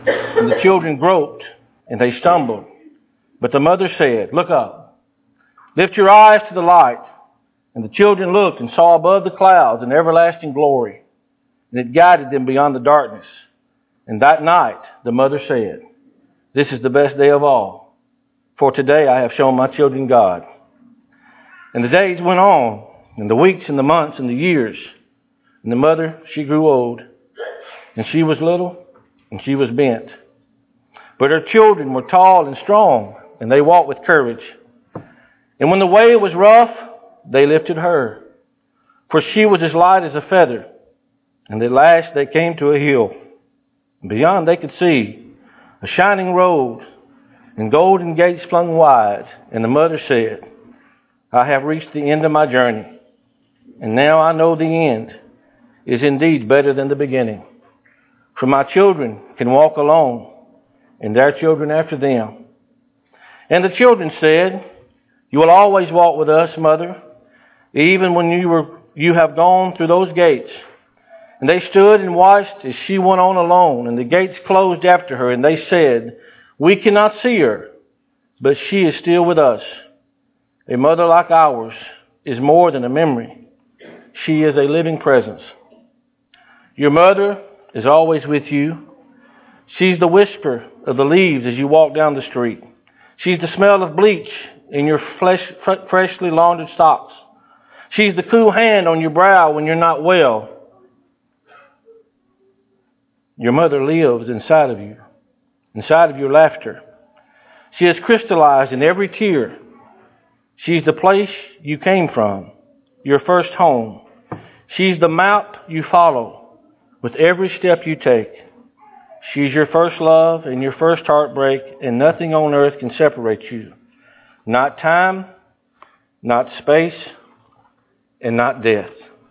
and the children groped, and they stumbled. But the mother said, "Look up, lift your eyes to the light." And the children looked and saw above the clouds an everlasting glory, and it guided them beyond the darkness. And that night the mother said, "This is the best day of all, for today I have shown my children God." And the days went on, and the weeks and the months and the years. And the mother, she grew old, and she was little, and she was bent. But her children were tall and strong, and they walked with courage. And when the way was rough, they lifted her, for she was as light as a feather. And at last they came to a hill. And beyond they could see a shining road, and golden gates flung wide. And the mother said, "I have reached the end of my journey, and now I know the end is indeed better than the beginning. For my children can walk alone, and their children after them." And the children said, "You will always walk with us, Mother, even when you have gone through those gates." And they stood and watched as she went on alone, and the gates closed after her, and they said, "We cannot see her, but she is still with us." A mother like ours is more than a memory. She is a living presence. Your mother is always with you. She's the whisper of the leaves as you walk down the street. She's the smell of bleach in your freshly laundered socks. She's the cool hand on your brow when you're not well. Your mother lives inside of you, inside of your laughter. She is crystallized in every tear. She's the place you came from, your first home. She's the map you follow with every step you take. She's your first love and your first heartbreak, and nothing on earth can separate you. Not time, not space, and not death.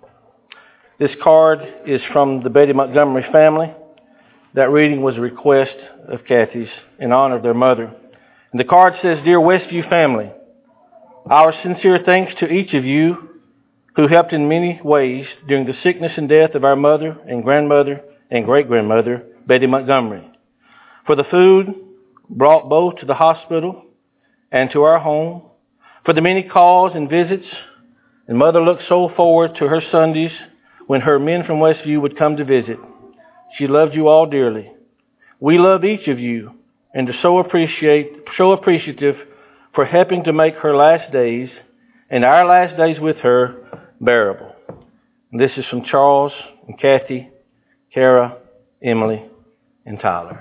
This card is from the Betty Montgomery family. That reading was a request of Kathy's in honor of their mother. And the card says, "Dear Westview family, our sincere thanks to each of you who helped in many ways during the sickness and death of our mother and grandmother and great-grandmother, Betty Montgomery. For the food brought both to the hospital and to our home, for the many calls and visits, and Mother looked so forward to her Sundays when her men from Westview would come to visit. She loved you all dearly. We love each of you and are so appreciative for helping to make her last days and our last days with her bearable." And this is from Charles and Kathy, Kara, Emily, and Tyler.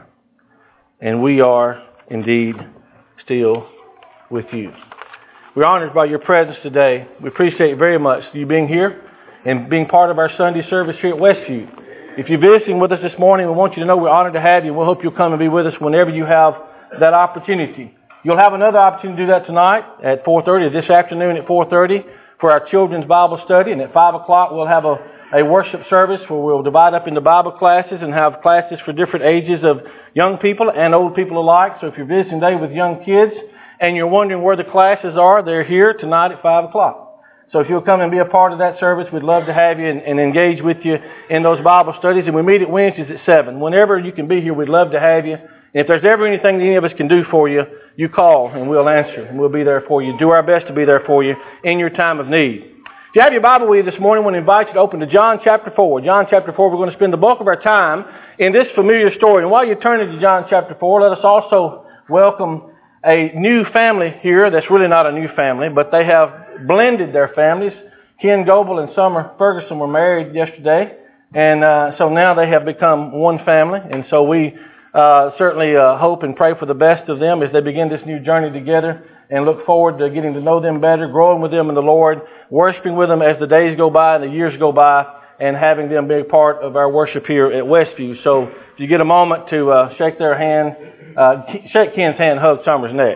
And we are indeed still with you. We're honored by your presence today. We appreciate very much you being here and being part of our Sunday service here at Westview. If you're visiting with us this morning, we want you to know we're honored to have you. We hope you'll come and be with us whenever you have that opportunity. You'll have another opportunity to do that tonight at 4:30, or this afternoon at 4:30 for our children's Bible study. And at 5 o'clock, we'll have a worship service where we'll divide up into Bible classes and have classes for different ages of young people and old people alike. So if you're visiting today with young kids and you're wondering where the classes are, they're here tonight at 5 o'clock. So if you'll come and be a part of that service, we'd love to have you and engage with you in those Bible studies. And we meet at Wednesdays at 7. Whenever you can be here, we'd love to have you. And if there's ever anything that any of us can do for you, you call and we'll answer and we'll be there for you. Do our best to be there for you in your time of need. If you have your Bible with you this morning, I want to invite you to open to John chapter 4. John chapter 4, we're going to spend the bulk of our time in this familiar story. And while you're turning to John chapter 4, let us also welcome a new family here. That's really not a new family, but they have blended their families. Ken Goebel and Summer Ferguson were married yesterday, and so now they have become one family. And so we certainly hope and pray for the best of them as they begin this new journey together, and look forward to getting to know them better, growing with them in the Lord, worshiping with them as the days go by and the years go by, and having them be a part of our worship here at Westview. So if you get a moment to shake their hand, shake Ken's hand, hug Summer's neck,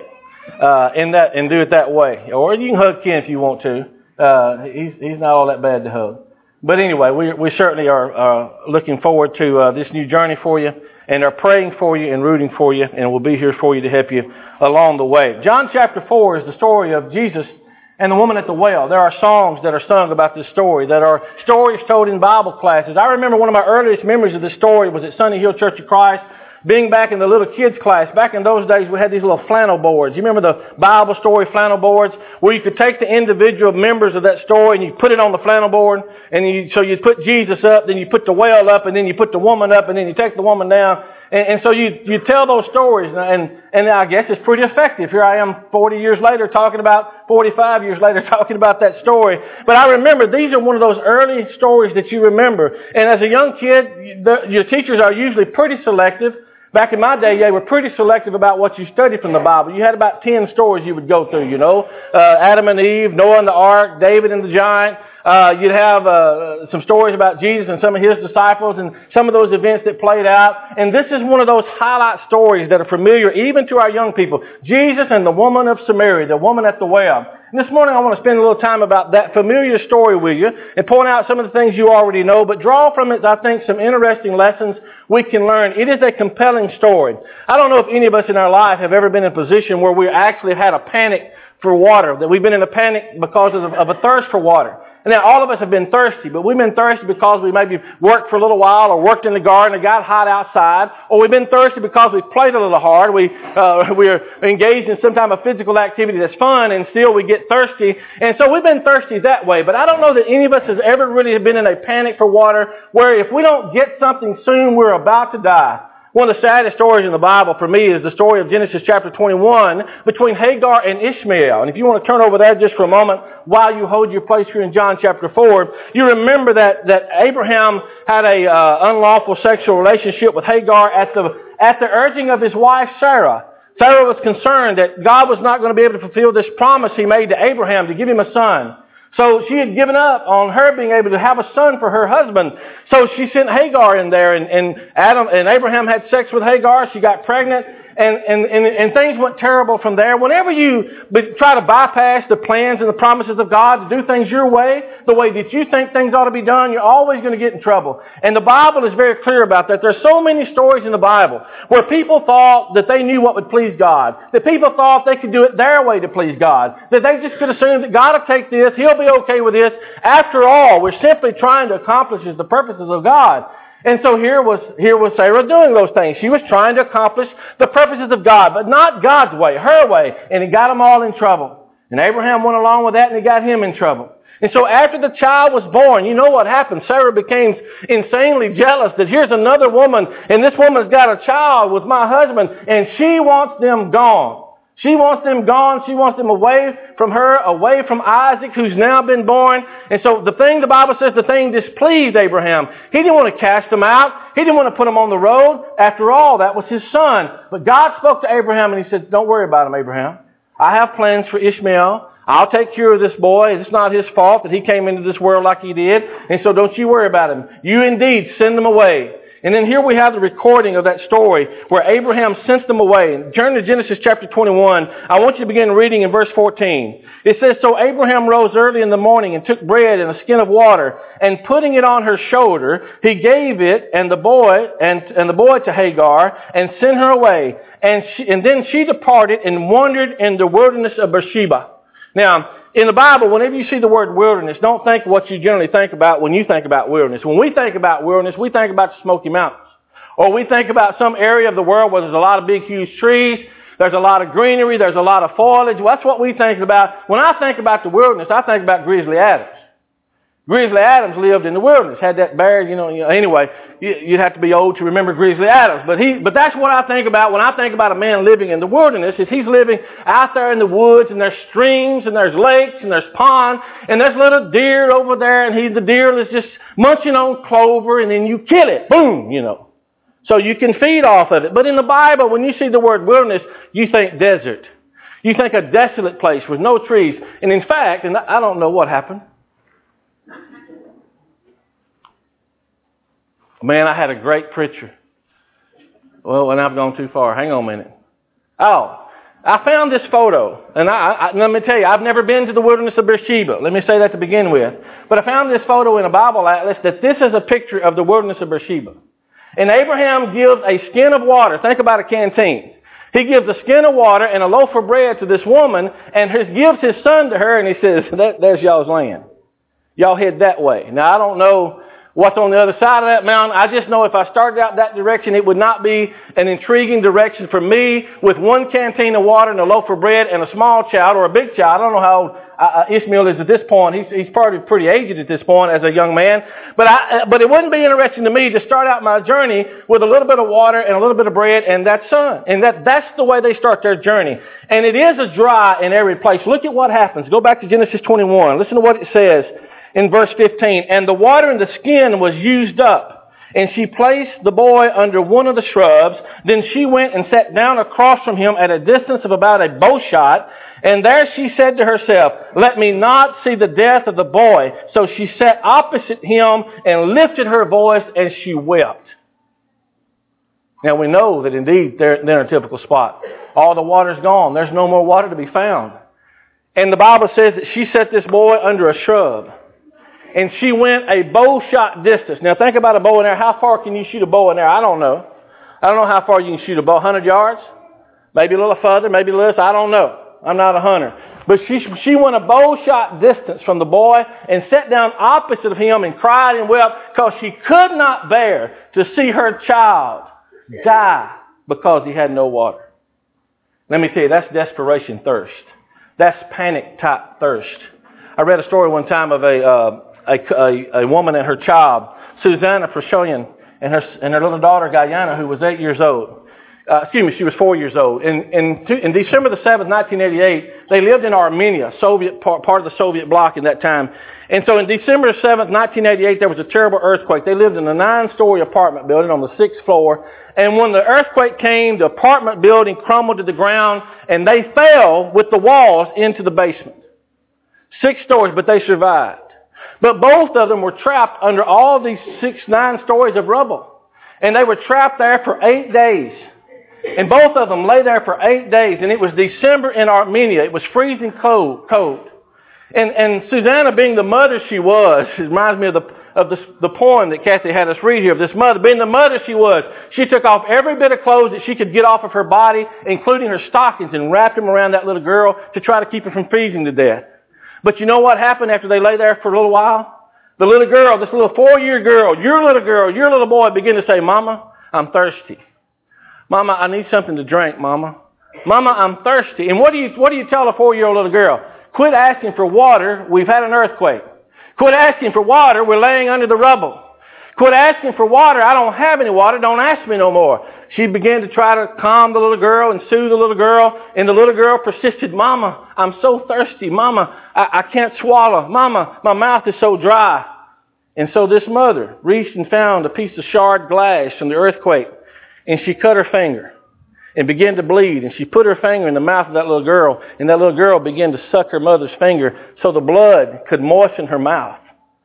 and do it that way. Or you can hug Ken if you want to. He's not all that bad to hug. But anyway, we certainly are looking forward to this new journey for you, and are praying for you and rooting for you, and we'll be here for you to help you along the way. John chapter 4 is the story of Jesus and the woman at the well. There are songs that are sung about this story, that are stories told in Bible classes. I remember one of my earliest memories of this story was at Sunny Hill Church of Christ, being back in the little kids class, back in those days we had these little flannel boards. You remember the Bible story flannel boards where you could take the individual members of that story and you put it on the flannel board, and so you put Jesus up, then you put the whale up, and then you put the woman up, and then you take the woman down. And so you tell those stories, and I guess it's pretty effective. Here I am 40 years later talking about, 45 years later talking about that story. But I remember these are one of those early stories that you remember. And as a young kid, your teachers are usually pretty selective. Back in my day, they were pretty selective about what you studied from the Bible. You had about 10 stories you would go through, Adam and Eve, Noah and the ark, David and the giant. You'd have some stories about Jesus and some of his disciples and some of those events that played out. And this is one of those highlight stories that are familiar even to our young people. Jesus and the woman of Samaria, the woman at the well. And this morning I want to spend a little time about that familiar story with you and point out some of the things you already know, but draw from it, I think, some interesting lessons we can learn. It is a compelling story. I don't know if any of us in our life have ever been in a position where we actually had a panic for water, that we've been in a panic because of a thirst for water. And now all of us have been thirsty, but we've been thirsty because we maybe worked for a little while or worked in the garden and got hot outside, or we've been thirsty because we played a little hard. We're engaged in some type of physical activity that's fun, and still we get thirsty. And so we've been thirsty that way. But I don't know that any of us has ever really been in a panic for water where if we don't get something soon, we're about to die. One of the saddest stories in the Bible for me is the story of Genesis chapter 21 between Hagar and Ishmael. And if you want to turn over there just for a moment while you hold your place here in John chapter 4, you remember that Abraham had a unlawful sexual relationship with Hagar at the urging of his wife Sarah. Sarah was concerned that God was not going to be able to fulfill this promise he made to Abraham to give him a son. So she had given up on her being able to have a son for her husband. So she sent Hagar in there, and Abraham had sex with Hagar. She got pregnant, and things went terrible from there. Whenever you try to bypass the plans and the promises of God to do things your way, the way that you think things ought to be done, you're always going to get in trouble. And the Bible is very clear about that. There's so many stories in the Bible where people thought that they knew what would please God, that people thought they could do it their way to please God, that they just could assume that God will take this, He'll be okay with this. After all, we're simply trying to accomplish the purposes of God. And so here was Sarah doing those things. She was trying to accomplish the purposes of God, but not God's way, her way. And it got them all in trouble. And Abraham went along with that, and it got him in trouble. And so after the child was born, you know what happened? Sarah became insanely jealous that here's another woman, and this woman's got a child with my husband, and she wants them gone. She wants them gone. She wants them away from her, away from Isaac, who's now been born. And so the Bible says the thing displeased Abraham. He didn't want to cast them out. He didn't want to put them on the road. After all, that was his son. But God spoke to Abraham and He said, don't worry about him, Abraham. I have plans for Ishmael. I'll take care of this boy. It's not his fault that he came into this world like he did. And so don't you worry about him. You indeed send them away. And then here we have the recording of that story where Abraham sent them away. Turn to Genesis chapter 21. I want you to begin reading in verse 14. It says, so Abraham rose early in the morning and took bread and a skin of water, and putting it on her shoulder, he gave it and the boy to Hagar and sent her away. And then she departed and wandered in the wilderness of Beersheba. Now, in the Bible, whenever you see the word wilderness, don't think what you generally think about when you think about wilderness. When we think about wilderness, we think about the Smoky Mountains. Or we think about some area of the world where there's a lot of big, huge trees, there's a lot of greenery, there's a lot of foliage. Well, that's what we think about. When I think about the wilderness, I think about Grizzly Adams. Grizzly Adams lived in the wilderness, had that bear, anyway, you'd have to be old to remember Grizzly Adams. But that's what I think about when I think about a man living in the wilderness, is he's living out there in the woods, and there's streams, and there's lakes, and there's ponds, and there's little deer over there, and the deer is just munching on clover, and then you kill it, boom, So you can feed off of it. But in the Bible, when you see the word wilderness, you think desert. You think a desolate place with no trees. And in fact, and I don't know what happened, man, I had a great preacher. Well, and I've gone too far. Hang on a minute. Oh, I found this photo. And let me tell you, I've never been to the wilderness of Beersheba. Let me say that to begin with. But I found this photo in a Bible atlas that this is a picture of the wilderness of Beersheba. And Abraham gives a skin of water. Think about a canteen. He gives a skin of water and a loaf of bread to this woman, and gives his son to her, and he says, there's y'all's land. Y'all head that way. Now, I don't know What's on the other side of that mountain, I just know if I started out that direction, it would not be an intriguing direction for me with one canteen of water and a loaf of bread and a small child or a big child. I don't know how old Ishmael is at this point. He's probably pretty aged at this point as a young man. But it wouldn't be interesting to me to start out my journey with a little bit of water and a little bit of bread and that sun. And that's the way they start their journey. And it is a dry in every place. Look at what happens. Go back to Genesis 21. Listen to what it says. In verse 15, and the water in the skin was used up, and she placed the boy under one of the shrubs. Then she went and sat down across from him at a distance of about a bow shot, and there she said to herself, let me not see the death of the boy. So she sat opposite him and lifted her voice, and she wept. Now we know that indeed they're in a typical spot. All the water's gone. There's no more water to be found. And the Bible says that she set this boy under a shrub. And she went a bow shot distance. Now think about a bow in there. How far can you shoot a bow in there? I don't know. I don't know how far you can shoot a bow. 100 yards? Maybe a little further, maybe less. I don't know. I'm not a hunter. But she went a bow shot distance from the boy and sat down opposite of him and cried and wept because she could not bear to see her child die because he had no water. Let me tell you, that's desperation thirst. That's panic type thirst. I read a story one time of a woman and her child, Susanna Frashonian, and her little daughter, Guyana, who was 8 years old. She was 4 years old. In December the 7th, 1988, they lived in Armenia, Soviet part of the Soviet bloc in that time. And so in December 7th, 1988, there was a terrible earthquake. They lived in a 9-story apartment building on the 6th floor. And when the earthquake came, the apartment building crumbled to the ground, and they fell with the walls into the basement. 6 stories, but they survived. But both of them were trapped under all these 9 stories of rubble. And they were trapped there for 8 days. And both of them lay there for 8 days. And it was December in Armenia. It was freezing cold. And Susanna, being the mother she was, it reminds me of the poem that Kathy had us read here of this mother. Being the mother she was, she took off every bit of clothes that she could get off of her body, including her stockings, and wrapped them around that little girl to try to keep her from freezing to death. But you know what happened after they lay there for a little while? The little girl, this little 4-year girl, your little boy began to say, Mama, I'm thirsty. Mama, I need something to drink, Mama. Mama, I'm thirsty. And what do you tell a 4-year-old little girl? Quit asking for water. We've had an earthquake. Quit asking for water. We're laying under the rubble. Quit asking for water. I don't have any water. Don't ask me no more. She began to try to calm the little girl and soothe the little girl. And the little girl persisted, Mama, I'm so thirsty. Mama, I can't swallow. Mama, my mouth is so dry. And so this mother reached and found a piece of shard glass from the earthquake. And she cut her finger and began to bleed. And she put her finger in the mouth of that little girl. And that little girl began to suck her mother's finger so the blood could moisten her mouth.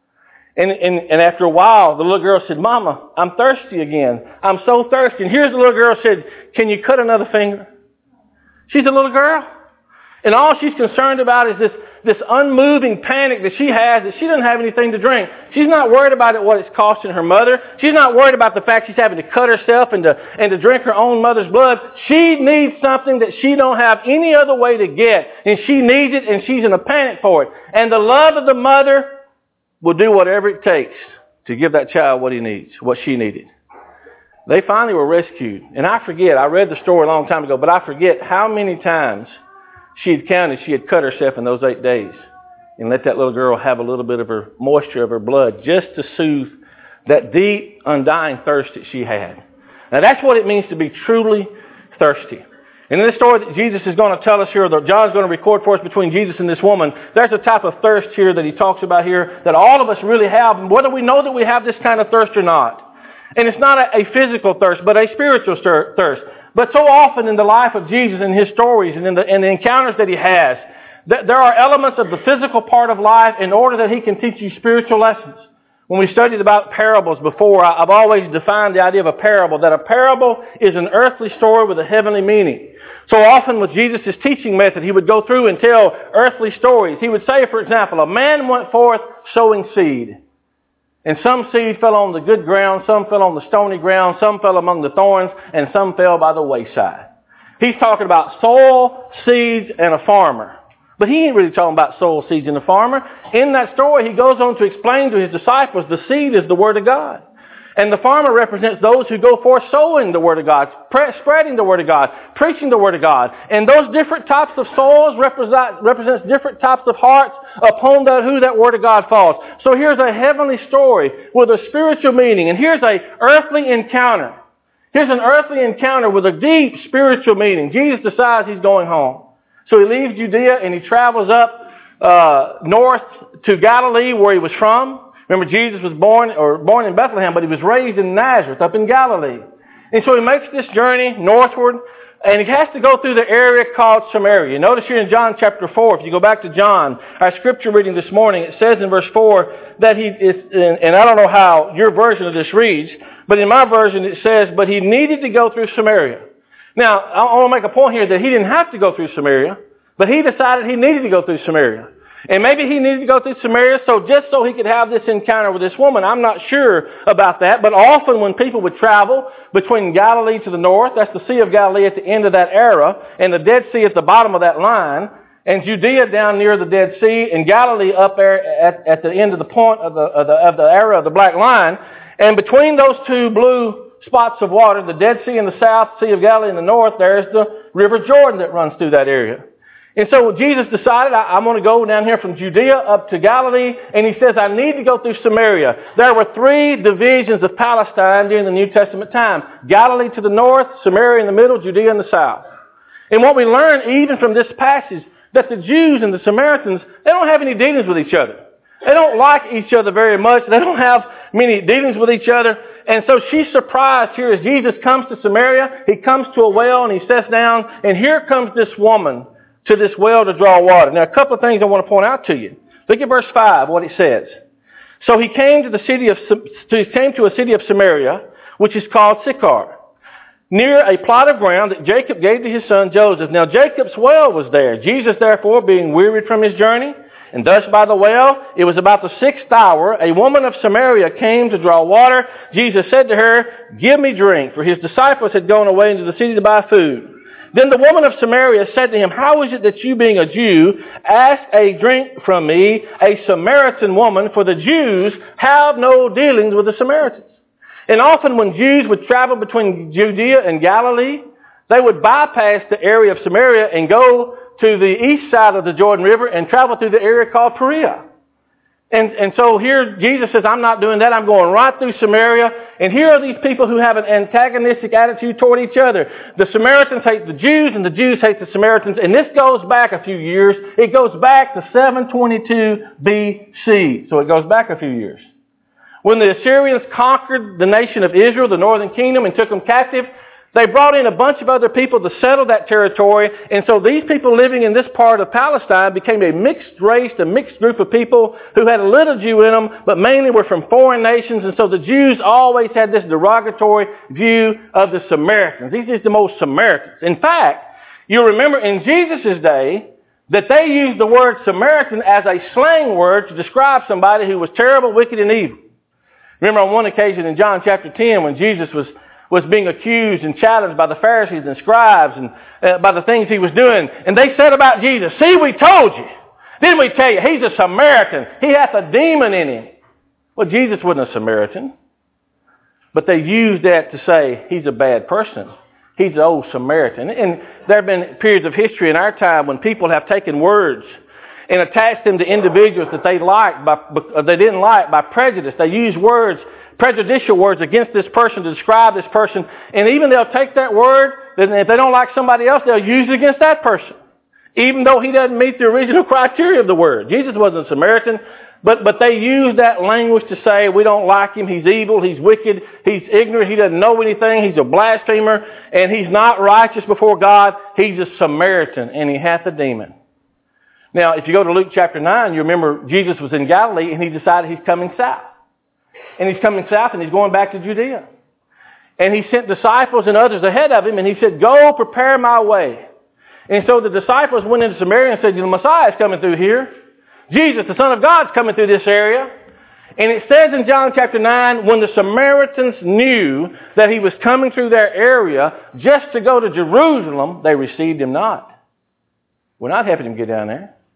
And after a while, the little girl said, Mama, I'm thirsty again. I'm so thirsty. And here's the little girl said, can you cut another finger? She's a little girl. And all she's concerned about is this unmoving panic that she has, that she doesn't have anything to drink. She's not worried about what it's costing her mother. She's not worried about the fact she's having to cut herself and to drink her own mother's blood. She needs something that she don't have any other way to get. And she needs it, and she's in a panic for it. And the love of the mother will do whatever it takes to give that child what he needs, what she needed. They finally were rescued. And I read the story a long time ago, but I forget how many times she had counted she had cut herself in those 8 days and let that little girl have a little bit of her moisture of her blood just to soothe that deep, undying thirst that she had. Now that's what it means to be truly thirsty. And in the story that Jesus is going to tell us here, that John's going to record for us between Jesus and this woman, there's a type of thirst here that he talks about here that all of us really have, whether we know that we have this kind of thirst or not. And it's not a physical thirst, but a spiritual thirst. But so often in the life of Jesus and his stories and in the encounters that he has, there are elements of the physical part of life in order that he can teach you spiritual lessons. When we studied about parables before, I've always defined the idea of a parable, that a parable is an earthly story with a heavenly meaning. So often with Jesus' teaching method, he would go through and tell earthly stories. He would say, for example, a man went forth sowing seed. And some seed fell on the good ground, some fell on the stony ground, some fell among the thorns, and some fell by the wayside. He's talking about soil, seeds, and a farmer. But he ain't really talking about soil, seeds, and the farmer. In that story, he goes on to explain to his disciples the seed is the Word of God. And the farmer represents those who go forth sowing the Word of God, spreading the Word of God, preaching the Word of God. And those different types of soils represents different types of hearts upon who that Word of God falls. So here's a heavenly story with a spiritual meaning. And here's an earthly encounter. Here's an earthly encounter with a deep spiritual meaning. Jesus decides he's going home. So he leaves Judea and he travels up north to Galilee where he was from. Remember, Jesus was born in Bethlehem, but he was raised in Nazareth, up in Galilee. And so he makes this journey northward, and he has to go through the area called Samaria. Notice here in John chapter 4, if you go back to John, our scripture reading this morning, it says in verse 4 that he is, and I don't know how your version of this reads, but in my version it says, but he needed to go through Samaria. Now, I want to make a point here that he didn't have to go through Samaria, but he decided he needed to go through Samaria. And maybe he needed to go through Samaria just so he could have this encounter with this woman. I'm not sure about that. But often when people would travel between Galilee to the north, that's the Sea of Galilee at the end of that era, and the Dead Sea at the bottom of that line, and Judea down near the Dead Sea, and Galilee up there at the end of the point of the era of the black line. And between those two blue spots of water, the Dead Sea in the south, Sea of Galilee in the north, there's the River Jordan that runs through that area. And so Jesus decided, I'm going to go down here from Judea up to Galilee, and he says, I need to go through Samaria. There were 3 divisions of Palestine during the New Testament time. Galilee to the north, Samaria in the middle, Judea in the south. And what we learn even from this passage, that the Jews and the Samaritans, they don't have any dealings with each other. They don't like each other very much. They don't have many dealings with each other. And so she's surprised here as Jesus comes to Samaria. He comes to a well and he sits down, and here comes this woman to this well to draw water. Now, a couple of things I want to point out to you. Look at verse 5, what it says. So he came to a city of Samaria, which is called Sychar, near a plot of ground that Jacob gave to his son Joseph. Now, Jacob's well was there. Jesus, therefore, being wearied from his journey, and thus by the well, it was about the 6th hour, a woman of Samaria came to draw water. Jesus said to her, give me drink, for his disciples had gone away into the city to buy food. Then the woman of Samaria said to him, how is it that you, being a Jew, ask a drink from me, a Samaritan woman? For the Jews have no dealings with the Samaritans. And often when Jews would travel between Judea and Galilee, they would bypass the area of Samaria and go to the east side of the Jordan River and travel through the area called Perea. And so here Jesus says, I'm not doing that. I'm going right through Samaria. And here are these people who have an antagonistic attitude toward each other. The Samaritans hate the Jews and the Jews hate the Samaritans. And this goes back a few years. It goes back to 722 BC. So it goes back a few years. When the Assyrians conquered the nation of Israel, the northern kingdom, and took them captive, they brought in a bunch of other people to settle that territory. And so these people living in this part of Palestine became a mixed race, a mixed group of people who had a little Jew in them, but mainly were from foreign nations. And so the Jews always had this derogatory view of the Samaritans. These are the most Samaritans. In fact, you'll remember in Jesus' day that they used the word Samaritan as a slang word to describe somebody who was terrible, wicked, and evil. Remember on one occasion in John chapter 10 when Jesus was being accused and challenged by the Pharisees and scribes and by the things he was doing. And they said about Jesus, see, we told you. Didn't we tell you? He's a Samaritan. He hath a demon in him. Well, Jesus wasn't a Samaritan. But they used that to say he's a bad person. He's an old Samaritan. And there have been periods of history in our time when people have taken words and attached them to individuals that they didn't like by prejudice. They use words, prejudicial words against this person to describe this person. And even they'll take that word, and if they don't like somebody else, they'll use it against that person, even though he doesn't meet the original criteria of the word. Jesus wasn't a Samaritan, but they use that language to say, we don't like him, he's evil, he's wicked, he's ignorant, he doesn't know anything, he's a blasphemer, and he's not righteous before God. He's a Samaritan, and he hath a demon. Now, if you go to Luke chapter 9, you remember Jesus was in Galilee, and he decided he's coming south. And he's coming south, and he's going back to Judea. And he sent disciples and others ahead of him, and he said, go prepare my way. And so the disciples went into Samaria and said, the Messiah is coming through here. Jesus, the Son of God, is coming through this area. And it says in John chapter 9, when the Samaritans knew that he was coming through their area just to go to Jerusalem, they received him not. We're not helping him get down there.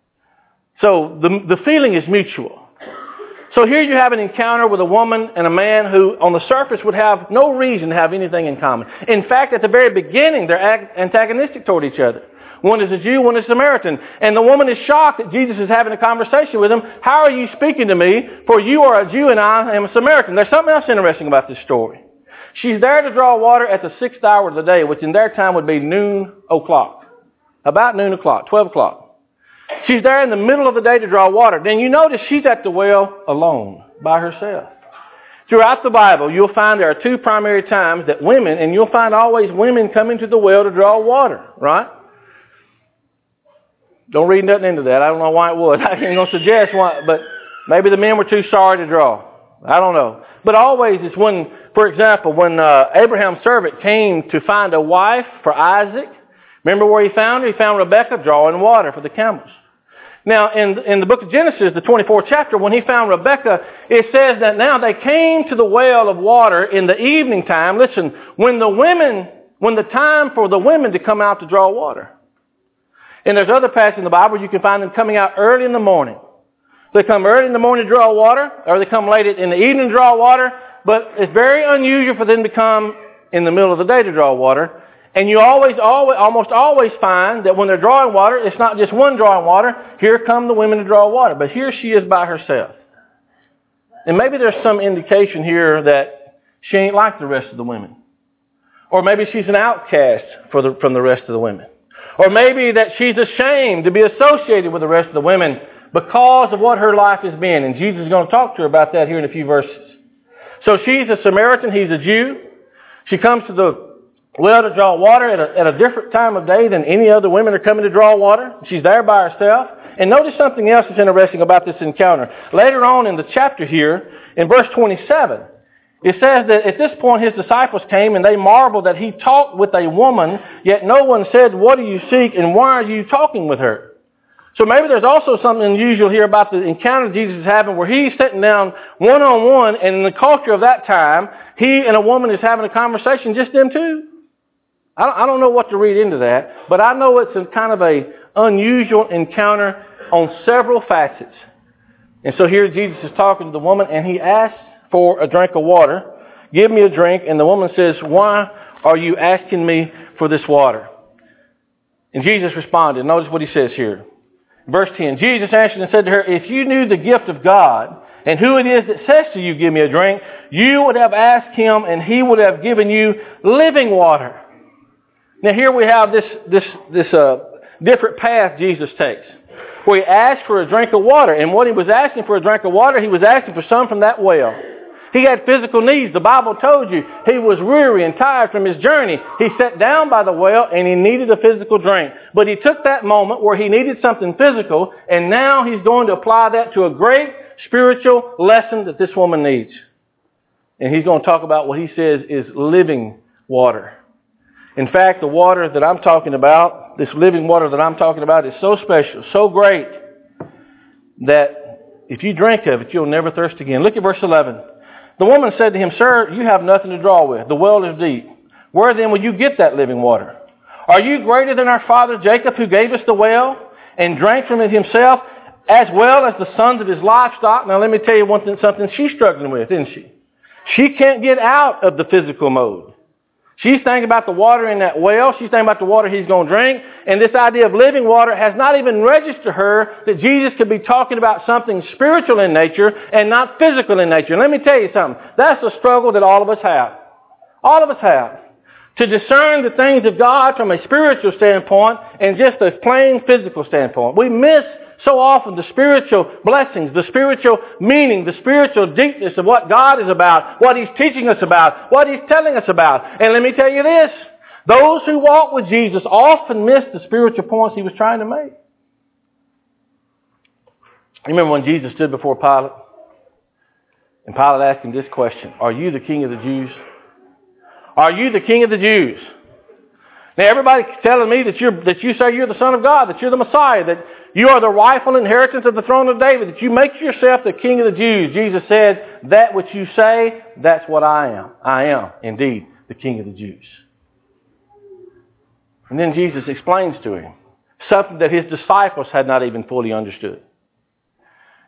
So the feeling is mutual. So here you have an encounter with a woman and a man who on the surface would have no reason to have anything in common. In fact, at the very beginning, they're antagonistic toward each other. One is a Jew, one is a Samaritan. And the woman is shocked that Jesus is having a conversation with him. How are you speaking to me? For you are a Jew and I am a Samaritan. There's something else interesting about this story. She's there to draw water at the 6th hour of the day, which in their time would be noon o'clock. About noon o'clock, 12 o'clock. She's there in the middle of the day to draw water. Then you notice she's at the well alone, by herself. Throughout the Bible, you'll find there are two primary times that women, and you'll find always women coming to the well to draw water, right? Don't read nothing into that. I don't know why it was. I ain't going to suggest why, but maybe the men were too sorry to draw. I don't know. But always it's when, for example, when Abraham's servant came to find a wife for Isaac, remember where he found her? He found Rebekah drawing water for the camels. Now, in the book of Genesis, the 24th chapter, when he found Rebekah, it says that now they came to the well of water in the evening time. Listen, when the time for the women to come out to draw water. And there's other passages in the Bible you can find them coming out early in the morning. They come early in the morning to draw water, or they come late in the evening to draw water, but it's very unusual for them to come in the middle of the day to draw water. And you almost always find that when they're drawing water, it's not just one drawing water. Here come the women to draw water. But here she is by herself. And maybe there's some indication here that she ain't like the rest of the women. Or maybe she's an outcast from the rest of the women. Or maybe that she's ashamed to be associated with the rest of the women because of what her life has been. And Jesus is going to talk to her about that here in a few verses. So she's a Samaritan. He's a Jew. She comes to the well to draw water at a different time of day than any other women are coming to draw water. She's there by herself. And notice something else that's interesting about this encounter. Later on in the chapter here, in verse 27, it says that at this point his disciples came and they marveled that he talked with a woman, yet no one said, "What do you seek and why are you talking with her?" So maybe there's also something unusual here about the encounter Jesus is having where he's sitting down one-on-one, and in the culture of that time, he and a woman is having a conversation, just them two. I don't know what to read into that, but I know it's a kind of a unusual encounter on several facets. And so here Jesus is talking to the woman, and he asks for a drink of water. "Give me a drink." And the woman says, "Why are you asking me for this water?" And Jesus responded. Notice what he says here. Verse 10, Jesus answered and said to her, "If you knew the gift of God and who it is that says to you, 'Give me a drink,' you would have asked him and he would have given you living water." Now here we have this different path Jesus takes, where he asked for a drink of water. And what he was asking for a drink of water, he was asking for some from that well. He had physical needs. The Bible told you he was weary and tired from his journey. He sat down by the well and he needed a physical drink. But he took that moment where he needed something physical, and now he's going to apply that to a great spiritual lesson that this woman needs. And he's going to talk about what he says is living water. In fact, the water that I'm talking about, this living water that I'm talking about, is so special, so great, that if you drink of it, you'll never thirst again. Look at verse 11. The woman said to him, "Sir, you have nothing to draw with. The well is deep. Where then will you get that living water? Are you greater than our father Jacob, who gave us the well and drank from it himself, as well as the sons of his livestock?" Now let me tell you something she's struggling with, isn't she? She can't get out of the physical mode. She's thinking about the water in that well. She's thinking about the water he's going to drink. And this idea of living water has not even registered to her that Jesus could be talking about something spiritual in nature and not physical in nature. And let me tell you something. That's a struggle that all of us have. All of us have. To discern the things of God from a spiritual standpoint and just a plain physical standpoint. We miss so often the spiritual blessings, the spiritual meaning, the spiritual deepness of what God is about, what he's teaching us about, what he's telling us about. And let me tell you this, those who walk with Jesus often miss the spiritual points he was trying to make. You remember when Jesus stood before Pilate? And Pilate asked him this question, "Are you the king of the Jews?" Are you the king of the Jews? Now everybody's telling me that you say you're the Son of God, that you're the Messiah, that you are the rightful inheritance of the throne of David, that you make yourself the king of the Jews. Jesus said, "That which you say, that's what I am. I am indeed the king of the Jews." And then Jesus explains to him something that his disciples had not even fully understood.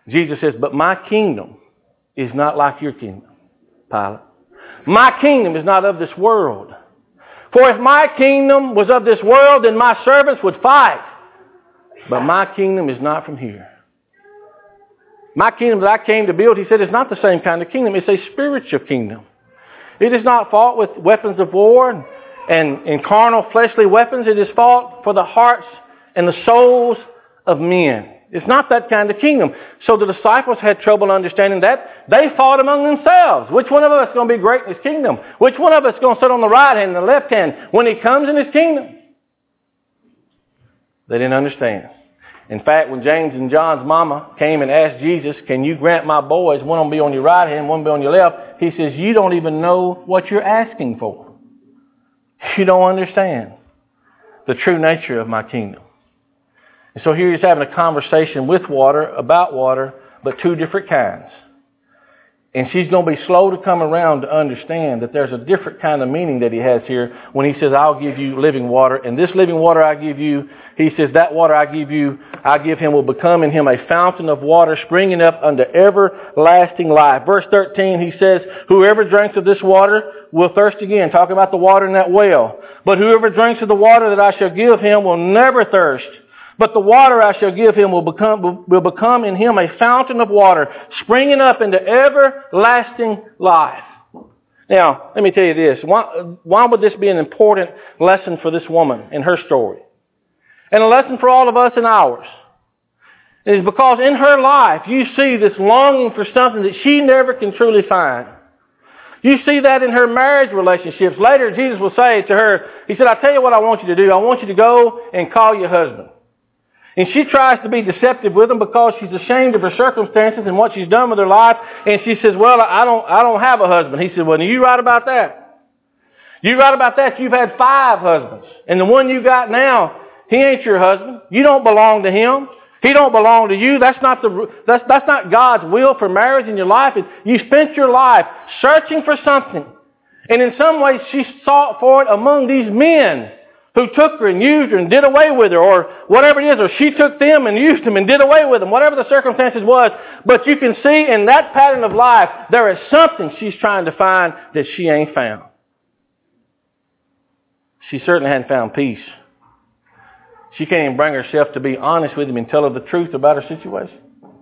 Jesus says, but my kingdom is not like your kingdom, Pilate. My kingdom is not of this world. For if my kingdom was of this world, then my servants would fight. But my kingdom is not from here. My kingdom that I came to build, he said, is not the same kind of kingdom. It's a spiritual kingdom. It is not fought with weapons of war and carnal fleshly weapons. It is fought for the hearts and the souls of men. It's not that kind of kingdom. So the disciples had trouble understanding that. They fought among themselves. Which one of us is going to be great in his kingdom? Which one of us is going to sit on the right hand and the left hand when he comes in his kingdom? They didn't understand. In fact, when James and John's mama came and asked Jesus, can you grant my boys, one will be on your right hand, one will be on your left, he says, you don't even know what you're asking for. You don't understand the true nature of my kingdom. And so here he's having a conversation with water, about water, but two different kinds. And she's going to be slow to come around to understand that there's a different kind of meaning that he has here when he says, I'll give you living water. And this living water I give you, he says, that water I give him will become in him a fountain of water springing up unto everlasting life. Verse 13, he says, whoever drinks of this water will thirst again. Talking about the water in that well. But whoever drinks of the water that I shall give him will never thirst. But the water I shall give him will become in him a fountain of water, springing up into everlasting life. Now, let me tell you this. Why would this be an important lesson for this woman in her story? And a lesson for all of us in ours. It is because in her life, you see this longing for something that she never can truly find. You see that in her marriage relationships. Later, Jesus will say to her, he said, I'll tell you what I want you to do. I want you to go and call your husband. And she tries to be deceptive with him because she's ashamed of her circumstances and what she's done with her life. And she says, well, I don't have a husband. He said, well, are you right about that? You right about that? You've had 5 husbands. And the one you got now, he ain't your husband. You don't belong to him. He don't belong to you. That's not God's will for marriage in your life. You spent your life searching for something. And in some ways, she sought for it among these men who took her and used her and did away with her, or whatever it is, or she took them and used them and did away with them, whatever the circumstances was. But you can see in that pattern of life, there is something she's trying to find that she ain't found. She certainly hadn't found peace. She can't even bring herself to be honest with him and tell her the truth about her situation.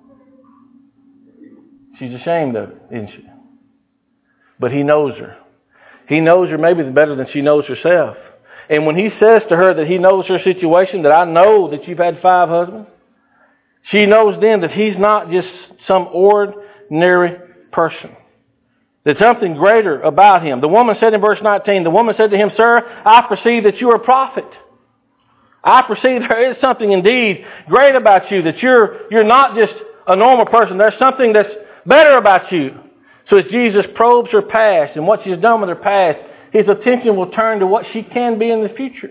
She's ashamed of it, isn't she? But he knows her. He knows her maybe better than she knows herself. And when he says to her that he knows her situation, that I know that you've had 5 husbands, she knows then that he's not just some ordinary person. There's something greater about him. The woman said in verse 19, the woman said to him, Sir, I perceive that you are a prophet. I perceive there is something indeed great about you, that you're not just a normal person. There's something that's better about you. So as Jesus probes her past and what she's done with her past, his attention will turn to what she can be in the future.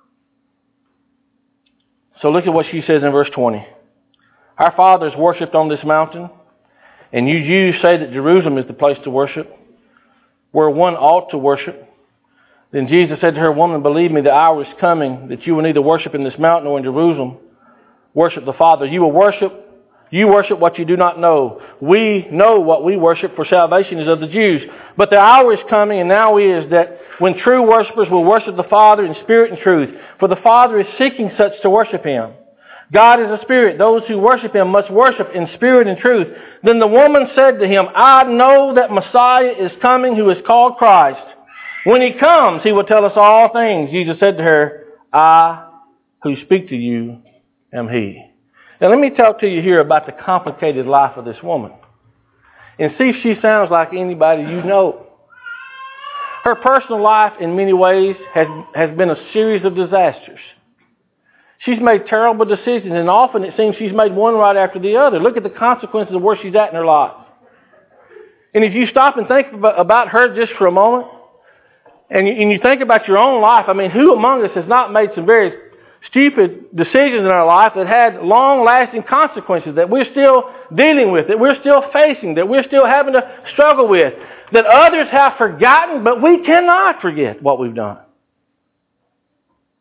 So look at what she says in verse 20. Our fathers worshipped on this mountain, and you Jews say that Jerusalem is the place to worship, where one ought to worship. Then Jesus said to her, Woman, believe me, the hour is coming that you will neither worship in this mountain or in Jerusalem. Worship the Father. You worship what you do not know. We know what we worship, for salvation is of the Jews. But the hour is coming, and now is, that when true worshipers will worship the Father in spirit and truth. For the Father is seeking such to worship him. God is a spirit. Those who worship him must worship in spirit and truth. Then the woman said to him, I know that Messiah is coming, who is called Christ. When he comes, he will tell us all things. Jesus said to her, I who speak to you am he. Now let me talk to you here about the complicated life of this woman. And see if she sounds like anybody you know. Her personal life in many ways has been a series of disasters. She's made terrible decisions, and often it seems she's made one right after the other. Look at the consequences of where she's at in her life. And if you stop and think about her just for a moment, and you think about your own life, I mean, who among us has not made some very stupid decisions in our life that had long-lasting consequences that we're still dealing with, that we're still facing, that we're still having to struggle with, that others have forgotten, but we cannot forget what we've done.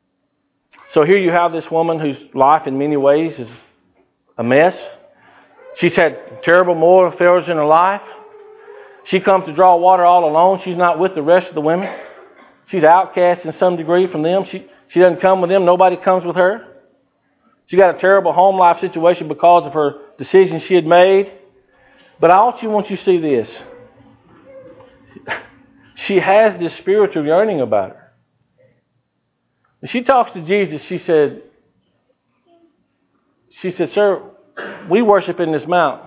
So here you have this woman whose life in many ways is a mess. She's had terrible moral failures in her life. She comes to draw water all alone. She's not with the rest of the women. She's outcast in some degree from them. She doesn't come with them. Nobody comes with her. She got a terrible home life situation because of her decisions she had made. But I want you to see this. She has this spiritual yearning about her. When she talks to Jesus, she said, "Sir, we worship in this mountain."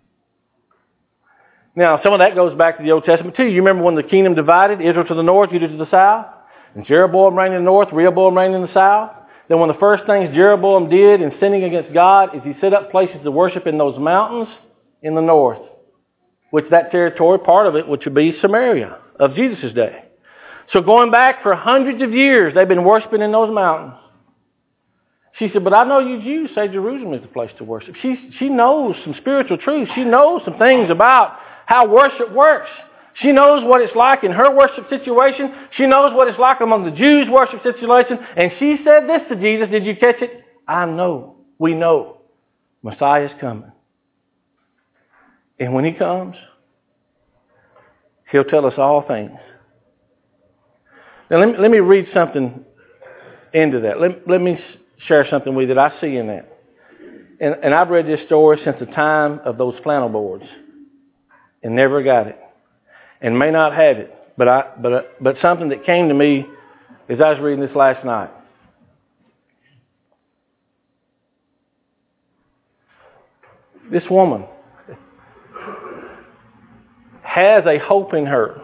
Now, some of that goes back to the Old Testament too. You remember when the kingdom divided, Israel to the north, Judah to the south? And Jeroboam reigned in the north, Rehoboam reigned in the south. Then one of the first things Jeroboam did in sinning against God is he set up places to worship in those mountains in the north, which that territory, part of it, which would be Samaria of Jesus' day. So going back for hundreds of years, they've been worshiping in those mountains. She said, "But I know you Jews say Jerusalem is the place to worship." She knows some spiritual truth. She knows some things about how worship works. She knows what it's like in her worship situation. She knows what it's like among the Jews' worship situation. And she said this to Jesus. Did you catch it? "I know. We know. Messiah is coming. And when he comes, he'll tell us all things." Now let me read something into that. Let me share something with you that I see in that. And I've read this story since the time of those flannel boards and never got it. And may not have it. But something that came to me as I was reading this last night. This woman has a hope in her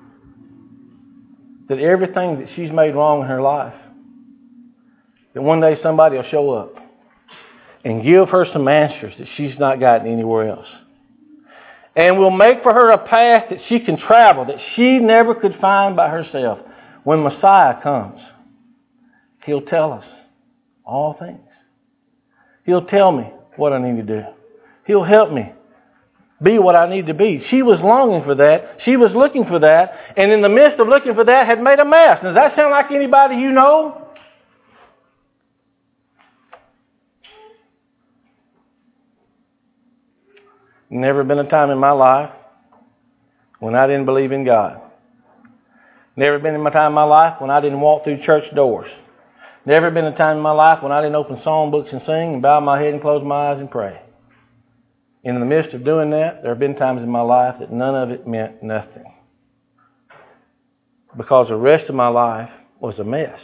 that everything that she's made wrong in her life, that one day somebody will show up and give her some answers that she's not gotten anywhere else. And will make for her a path that she can travel, that she never could find by herself. When Messiah comes, he'll tell us all things. He'll tell me what I need to do. He'll help me be what I need to be. She was longing for that. She was looking for that. And in the midst of looking for that, had made a mess. Does that sound like anybody you know? Never been a time in my life when I didn't believe in God. Never been a time in my life when I didn't walk through church doors. Never been a time in my life when I didn't open song books and sing and bow my head and close my eyes and pray. In the midst of doing that, there have been times in my life that none of it meant nothing. Because the rest of my life was a mess.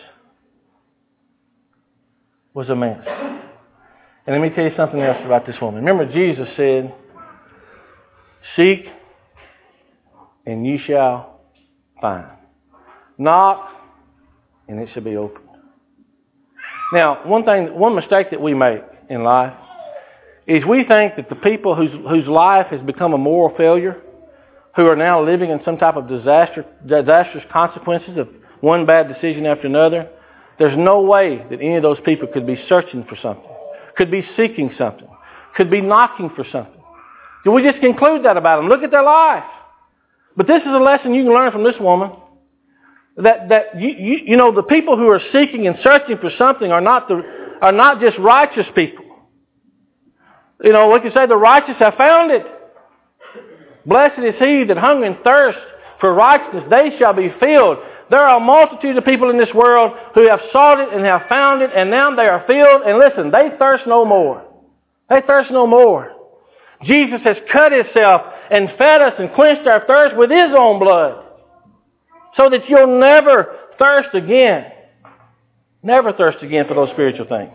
Was a mess. And let me tell you something else about this woman. Remember Jesus said, "Seek and ye shall find. Knock and it shall be opened." Now, one mistake that we make in life is we think that the people whose life has become a moral failure, who are now living in some type of disastrous consequences of one bad decision after another, there's no way that any of those people could be searching for something, could be seeking something, could be knocking for something. Do we just conclude that about them? Look at their life. But this is a lesson you can learn from this woman. That you know the people who are seeking and searching for something are not just righteous people. You know, we can say the righteous have found it. Blessed is he that hunger and thirst for righteousness, they shall be filled. There are a multitude of people in this world who have sought it and have found it, and now they are filled. And listen, they thirst no more. They thirst no more. Jesus has cut himself and fed us and quenched our thirst with his own blood, so that you'll never thirst again. Never thirst again for those spiritual things.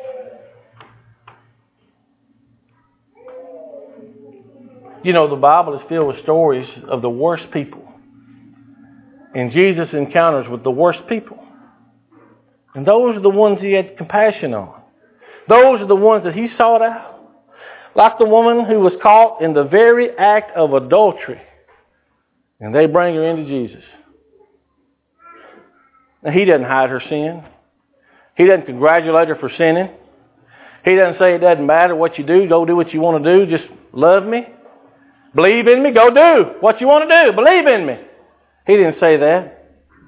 You know, the Bible is filled with stories of the worst people. And Jesus encounters with the worst people. And those are the ones he had compassion on. Those are the ones that he sought out. Like the woman who was caught in the very act of adultery. And they bring her into Jesus. Now, he doesn't hide her sin. He doesn't congratulate her for sinning. He doesn't say it doesn't matter what you do. Go do what you want to do. Just love me. Believe in me. Go do what you want to do. Believe in me. He didn't say that.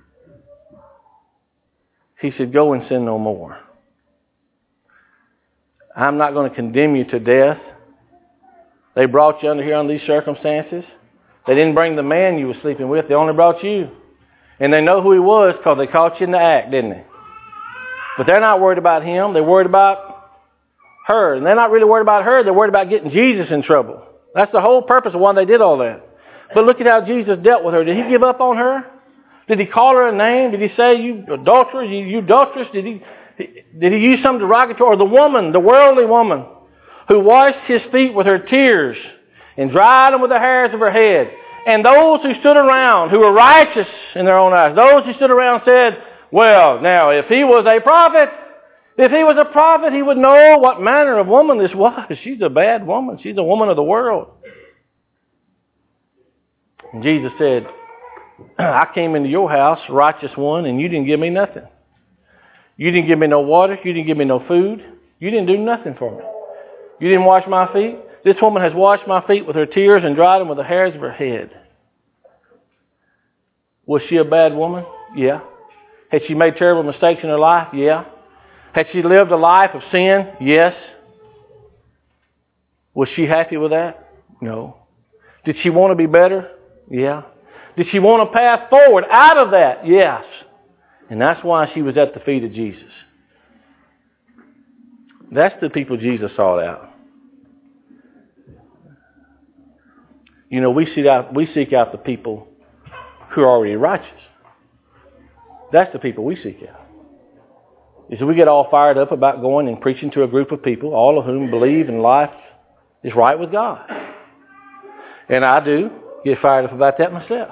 He said, go and sin no more. I'm not going to condemn you to death. They brought you under here under these circumstances. They didn't bring the man you were sleeping with. They only brought you. And they know who he was because they caught you in the act, didn't they? But they're not worried about him. They're worried about her. And they're not really worried about her. They're worried about getting Jesus in trouble. That's the whole purpose of why they did all that. But look at how Jesus dealt with her. Did he give up on her? Did he call her a name? Did he say, you adulteress, you adulteress? Did he use some derogatory? Or the woman, the worldly woman, who washed his feet with her tears and dried them with the hairs of her head. And those who stood around, who were righteous in their own eyes, those who stood around said, well, now, if he was a prophet, he would know what manner of woman this was. She's a bad woman. She's a woman of the world. And Jesus said, I came into your house, righteous one, and you didn't give me nothing. You didn't give me no water. You didn't give me no food. You didn't do nothing for me. You didn't wash my feet. This woman has washed my feet with her tears and dried them with the hairs of her head. Was she a bad woman? Yeah. Had she made terrible mistakes in her life? Yeah. Had she lived a life of sin? Yes. Was she happy with that? No. Did she want to be better? Yeah. Did she want a path forward out of that? Yes. And that's why she was at the feet of Jesus. That's the people Jesus sought out. You know, we seek out the people who are already righteous. That's the people we seek out. You see, we get all fired up about going and preaching to a group of people, all of whom believe in life is right with God. And I do get fired up about that myself.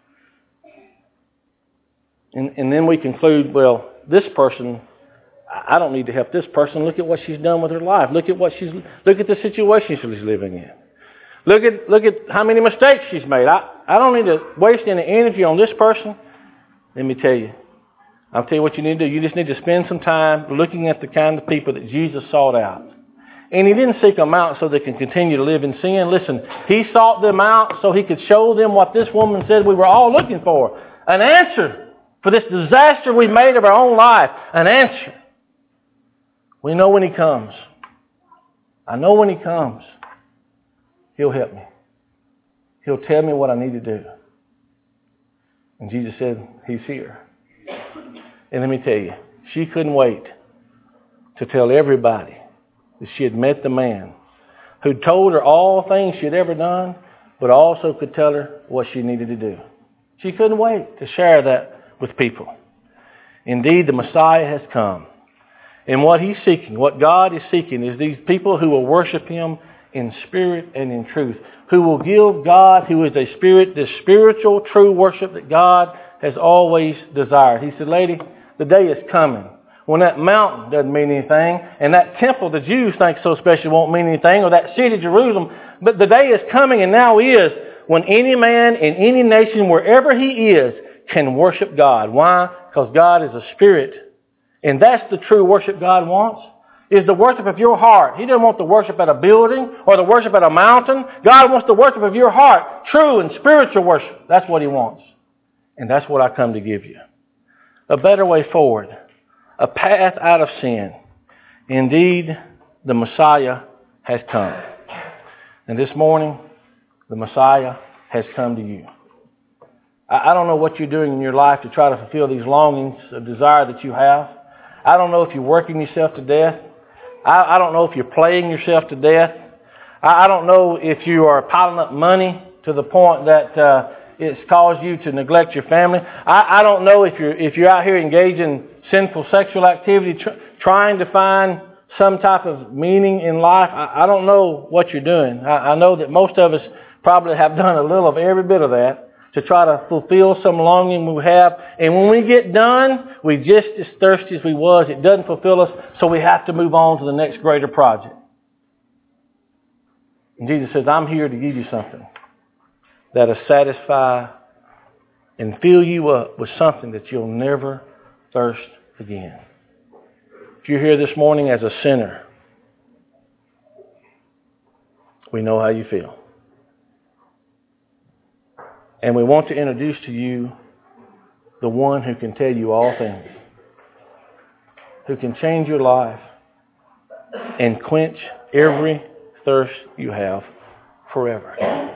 And then we conclude, well, this person, I don't need to help this person. Look at what she's done with her life. Look at the situation she's living in. Look at how many mistakes she's made. I don't need to waste any energy on this person. Let me tell you. I'll tell you what you need to do. You just need to spend some time looking at the kind of people that Jesus sought out. And he didn't seek them out so they can continue to live in sin. Listen, he sought them out so he could show them what this woman said we were all looking for. An answer for this disaster we've made of our own life. An answer. We know when he comes. I know when he comes, he'll help me. He'll tell me what I need to do. And Jesus said, he's here. And let me tell you, she couldn't wait to tell everybody that she had met the man who told her all things she had ever done, but also could tell her what she needed to do. She couldn't wait to share that with people. Indeed, the Messiah has come. And what he's seeking, what God is seeking, is these people who will worship him in spirit and in truth, who will give God, who is a spirit, this spiritual true worship that God has always desired. He said, lady, the day is coming when that mountain doesn't mean anything, and that temple the Jews think so special won't mean anything, or that city, Jerusalem. But the day is coming, and now is, when any man in any nation, wherever he is, can worship God. Why? Because God is a spirit. And that's the true worship God wants, is the worship of your heart. He doesn't want the worship at a building or the worship at a mountain. God wants the worship of your heart, true and spiritual worship. That's what he wants. And that's what I come to give you. A better way forward. A path out of sin. Indeed, the Messiah has come. And this morning, the Messiah has come to you. I don't know what you're doing in your life to try to fulfill these longings of desire that you have. I don't know if you're working yourself to death. I don't know if you're playing yourself to death. I don't know if you are piling up money to the point that it's caused you to neglect your family. I don't know if you're out here engaged in sinful sexual activity, trying to find some type of meaning in life. I don't know what you're doing. I know that most of us probably have done a little of every bit of that to try to fulfill some longing we have. And when we get done, we're just as thirsty as we was. It doesn't fulfill us, so we have to move on to the next greater project. And Jesus says, I'm here to give you something that'll satisfy and fill you up with something that you'll never thirst again. If you're here this morning as a sinner, we know how you feel. And we want to introduce to you the one who can tell you all things, who can change your life and quench every thirst you have forever.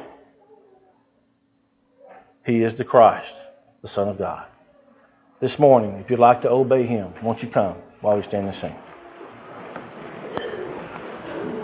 He is the Christ, the Son of God. This morning, if you'd like to obey Him, won't you come while we stand and sing?